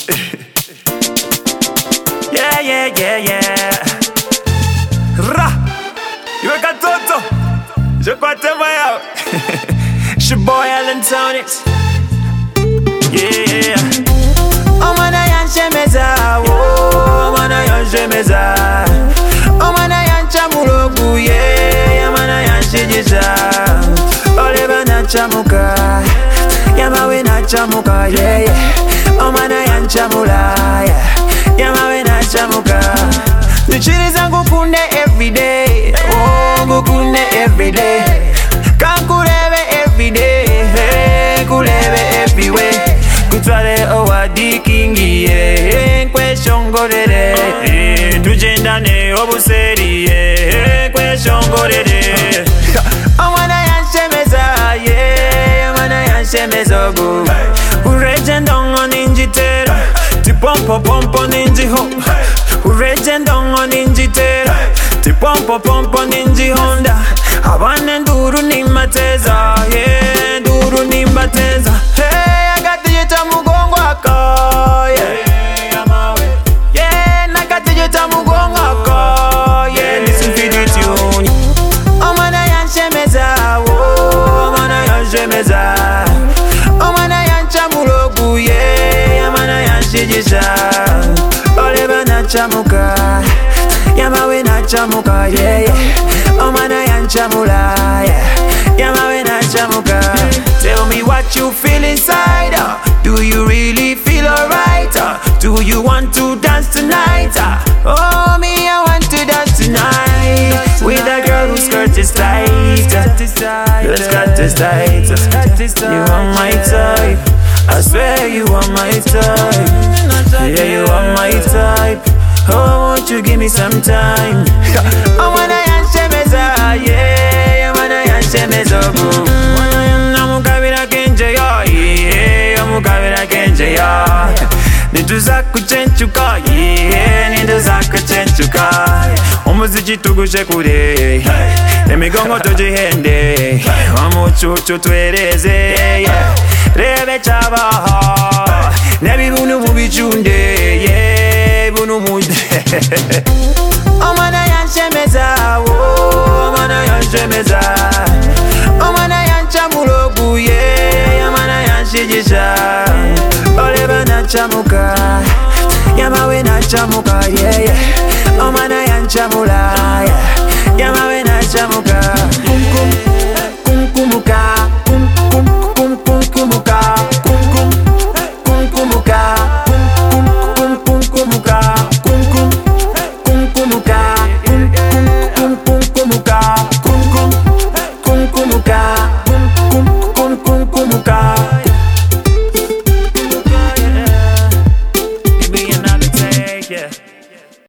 Yeah, yeah, yeah, yeah. Ra, iwe katoto, je kwa tema yao. It's your boy Alan Tonics. Yeah. Omana yanshemeza, oh, omana yanshemeza. Omana yanchamulogu, yeah, omana yanshijiza. Oleba nachamuka, yamawe nachamuka, yeah. Omana yanchamula, yeah. Yamawe nachamuka. Nichiriza ngukunde everyday, oh, ngukunde everyday. Kankulebe everyday, hey, kulebe everywhere. Kutwale owadi kingi, yeah, kwe shongorere. Tujendane obuseri, yeah, kwe shongorere. Omana yanshemeza, yeah, omana yanshemeza go. Urejendongo ninjitera, tipompo pompo ninji ho. Urejendongo ninjitera, tipompo pompo ninji honda. Abane nduru nimateza, yeah, nduru nimateza. Hey, agatijita mugongo ako, yeah, yeah, nagatijita mugongo ako, yeah, listen to the tune. Omana yanshemeza, oh, omana yanshemeza. Omana yanchamulogu, yeah, omana yanshijisa. Oleba nachamuka, yamawe nachamuka, yeah. Omana yanchamula, yeah. Yamawe nachamuka. Tell me what you feel inside, do you really feel alright, do you want to dance tonight, oh, me I want to dance tonight. With a girl whose skirt is tight, your skirt is tight. You are my type, I swear you are my type. Yeah, you are my type. Oh, won't you give me some time? Omana yanshemeza, yeah, omana yanshemeza go. Namukabira kenje ya, yeah, namukabira kenje ya. Nituza kuchenchuka, yeah, nituza kuchenchuka. Umuziki tugushe kure, emigongo tujihende, omucucu twereze, yeah. Rebe chabaha, nebibunu mubichunde, yeah, bunu mude. Omana yanshemeza, oh, omana yanshemeza. Omana yanchamulogu, yeah, omana yanshijisa. Oleba nachamuka, yamawe nachamuka, yeah. Omana yanchamula, yeah. Yamawe nachamuka. Kumkumuka.